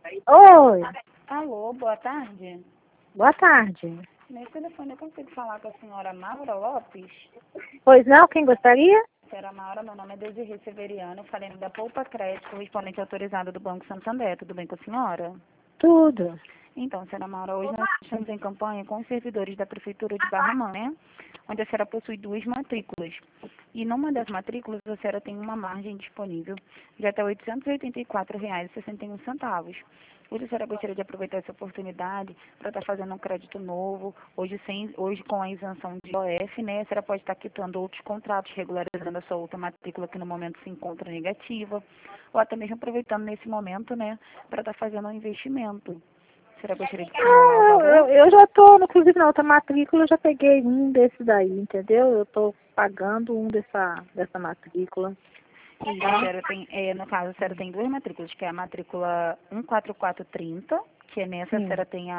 Oi, Alô, boa tarde. boa tarde. Nesse telefone eu consigo falar com a senhora Maura Lopes? Pois não, quem gostaria? Senhora Maura, meu nome é Desirê Severiano, falando da Poupa Crédito, correspondente autorizado do Banco Santander. Tudo bem com a senhora? Tudo. Então, senhora Maura, hoje nós estamos em campanha com os servidores da Prefeitura de Barra Mansa, onde a senhora possui 2 matrículas. E numa das matrículas, a senhora tem uma margem disponível de até R$ 884,61. Hoje a senhora gostaria de aproveitar essa oportunidade para estar fazendo um crédito novo, hoje com a isenção de IOF, né? A senhora pode estar quitando outros contratos, regularizando a sua outra matrícula que no momento se encontra negativa, ou até mesmo aproveitando nesse momento, né, para estar fazendo um investimento. A senhora gostaria de simular o valor? Eu já tô, inclusive na outra matrícula, eu já peguei um desses daí, entendeu? Eu tô pagando um dessa matrícula. E a senhora tem, no caso, a senhora tem 2 matrículas, que é a matrícula 14430, que é nessa a Sim. senhora tem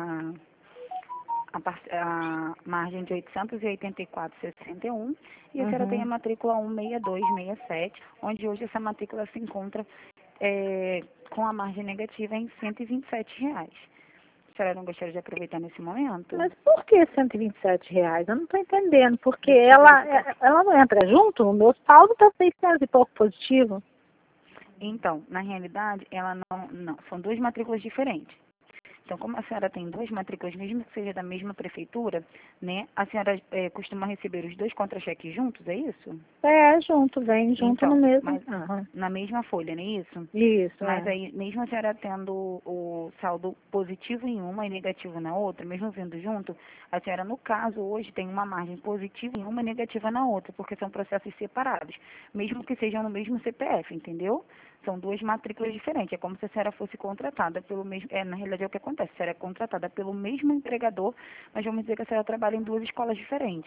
a margem de 884,61 e a senhora tem a Uhum. matrícula 16267, onde hoje essa matrícula se encontra com a margem negativa em R$ 127. A senhora não gostaria de aproveitar nesse momento? Mas por que R$ 127? Eu não tô entendendo, porque Deixa eu ela não entra junto? O meu saldo tá 600 e pouco positivo. Então, na realidade, ela não, são 2 matrículas diferentes. Então, como a senhora tem 2 matrículas, mesmo que seja da mesma prefeitura, né, a senhora costuma receber os 2 contra-cheques juntos, é isso? É, junto, vem junto no Então, mesmo. mas Aham. na mesma folha, não é isso? Isso, Mas é. aí, mesmo a senhora tendo o saldo positivo em uma e negativo na outra, mesmo vindo junto, a senhora, no caso, hoje tem uma margem positiva em uma e negativa na outra, porque são processos separados, mesmo que sejam no mesmo CPF, entendeu? São 2 matrículas diferentes. É como se a senhora fosse contratada pelo mesmo. Na realidade, é o que acontece. A senhora é contratada pelo mesmo empregador, mas vamos dizer que a senhora trabalha em 2 escolas diferentes.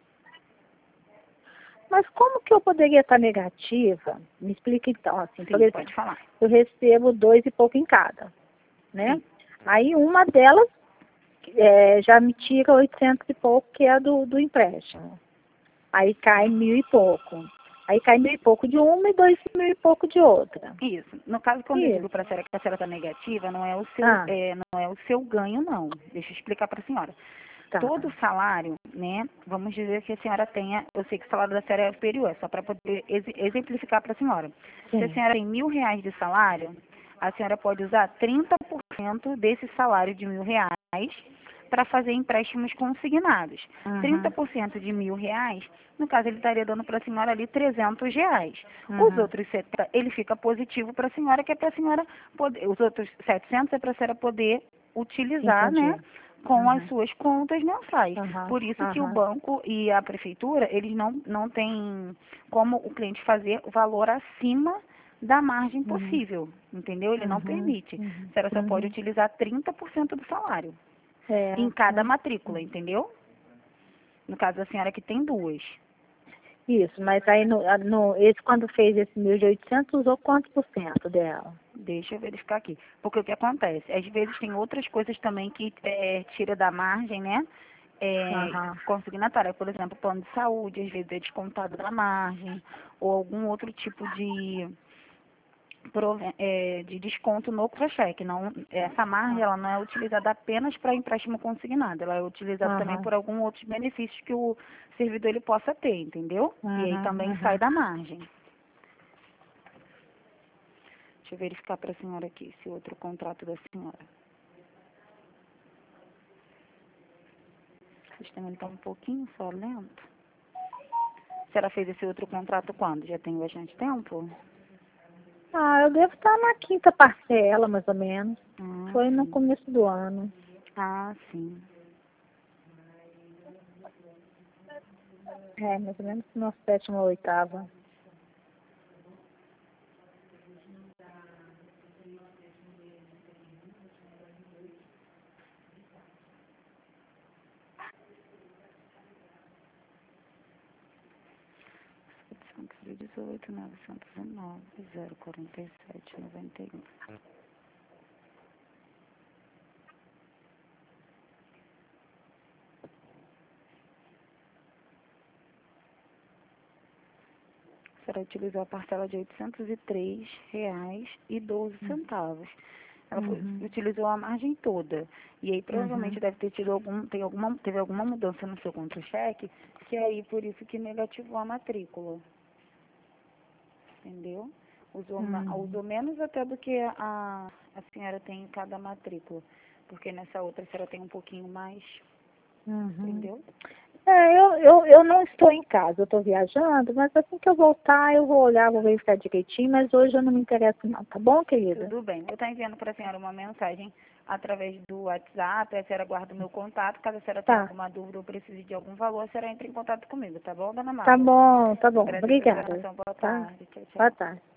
Mas como que eu poderia estar negativa? Me explica então, assim, por Sim, pode exemplo, falar. eu recebo 2 e pouco em cada, né? Sim. Aí uma delas já me tira 800 e pouco, que é do empréstimo. Aí cai 1.000 e pouco. Aí cai 1.000 e pouco de uma e 2.000 e pouco de outra. Isso. No caso, quando eu digo para a Isso. senhora que a senhora está negativa, não é o seu, Ah, não é o seu ganho, não. Deixa eu explicar para a senhora. tá. Todo salário, né? Vamos dizer que a senhora tenha, eu sei que o salário da senhora é superior, é só para poder exemplificar para a senhora. Se a Sim. senhora tem R$ 1.000 de salário, a senhora pode usar 30% desse salário de R$ 1.000 para fazer empréstimos consignados. Uhum. 30% de R$ 1.000, no caso, ele estaria dando para a senhora ali R$ 300. Os Uhum. outros 70, ele fica positivo para a senhora, que é para a senhora poder, os outros 700 é para a senhora poder utilizar, né, Entendi. com as Uhum. suas contas mensais. Uhum. Por isso que o Uhum. banco e a prefeitura, eles não têm como o cliente fazer o valor acima da margem Uhum. possível, entendeu? Ele não Uhum. permite. Uhum. A senhora só pode Uhum. utilizar 30% do salário É. em cada Uhum. matrícula, entendeu? No caso da senhora que tem 2. Isso, mas aí esse quando fez esse 1.800 usou quantos por cento dela? Deixa eu verificar aqui. Porque o que acontece? Às vezes tem outras coisas também que tira da margem, né? Aham. Consignatória, por exemplo, plano de saúde, às vezes é descontado da margem, ou algum outro tipo de desconto no contra-cheque. Não, essa margem ela não é utilizada apenas para empréstimo consignado, ela é utilizada também Aham. por alguns outros benefícios que o servidor ele possa ter, entendeu? E aí Uhum. também sai Uhum. da margem. Deixa eu verificar para a senhora aqui, esse outro contrato da senhora. O sistema está um pouquinho só lento. A senhora fez esse outro contrato quando? Já tem bastante tempo? Ah, eu devo estar na quinta parcela, mais ou menos. Ah, Foi no sim. começo do ano. Ah, sim. É, mais ou menos na sétima ou oitava. Santos 18, 909, 047, 91. A senhora utilizou a parcela de R$ 803,12. utilizou a margem toda. E aí provavelmente deve ter tido teve alguma mudança no seu contra-cheque, que aí por isso que negativou a matrícula. Entendeu? Usou menos até do que a senhora tem em cada matrícula. Porque nessa outra a senhora tem um pouquinho mais. Entendeu? Eu não estou em casa, eu estou viajando, mas assim que eu voltar, eu vou olhar, vou verificar direitinho, mas hoje eu não me interesso não, tá bom, querida? Tudo bem. Eu estou enviando para a senhora uma mensagem através do WhatsApp, a senhora guarda o meu contato, caso a senhora tenha alguma dúvida ou precise de algum valor, a senhora entra em contato comigo, tá bom, dona Marta? Tá bom, Agradeço a obrigada. atenção, boa Tá? tarde, tchau, tchau. Boa tarde.